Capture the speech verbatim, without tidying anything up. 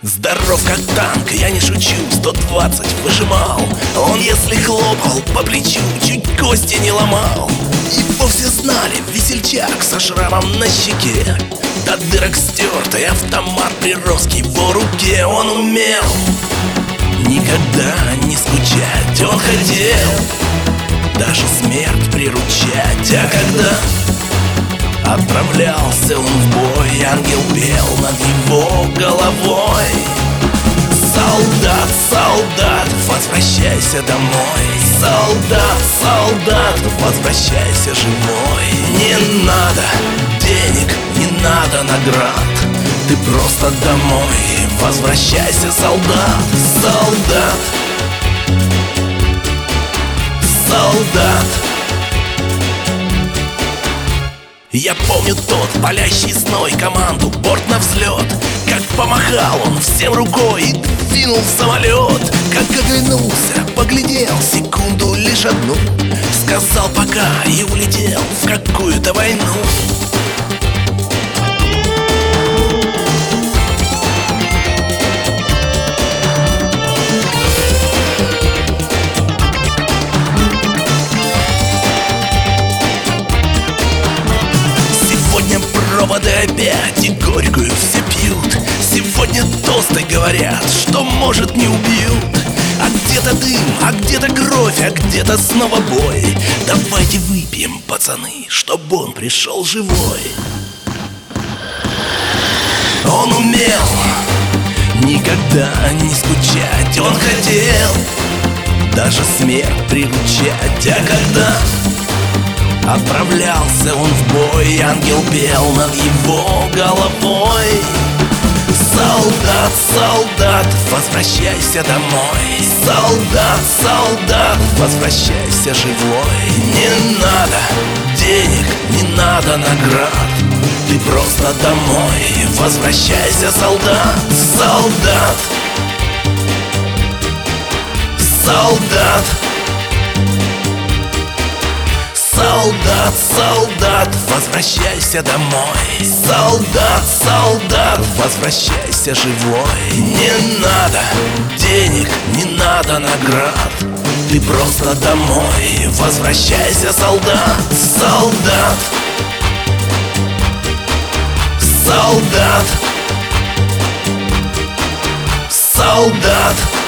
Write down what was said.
Здоров как танк, я не шучу, сто двадцать выжимал. Он если хлопал по плечу, чуть кости не ломал. И вовсе знали, весельчак со шрамом на щеке, до дырок стертый автомат прирос к его руке. Он умел никогда не скучать, он хотел даже смерть приручать. А когда отправлялся он в бой, ангел пел над его головой: солдат, солдат, возвращайся домой. Солдат, солдат, возвращайся живой. Не надо денег, не надо наград, ты просто домой возвращайся, солдат. Солдат, солдат. Я помню тот палящий зной, команду борт на взлет, как помахал он всем рукой и двинул в самолет. Как оглянулся, поглядел секунду лишь одну, сказал пока и улетел в какую-то войну. Проводы опять и горькую все пьют. Сегодня тосты говорят, что может не убьют. А где-то дым, а где-то кровь, а где-то снова бой. Давайте выпьем, пацаны, чтоб он пришел живой. Он умел никогда не скучать, он хотел даже смерть приручать. А когда отправлялся он в бой, ангел пел над его головой: солдат, солдат, возвращайся домой. Солдат, солдат, возвращайся живой. Не надо денег, не надо наград, ты просто домой возвращайся, солдат. Солдат, солдат. Солдат, солдат, возвращайся домой. Солдат, солдат, возвращайся живой. Не надо денег, не надо наград, ты просто домой возвращайся, солдат. Солдат, солдат, солдат.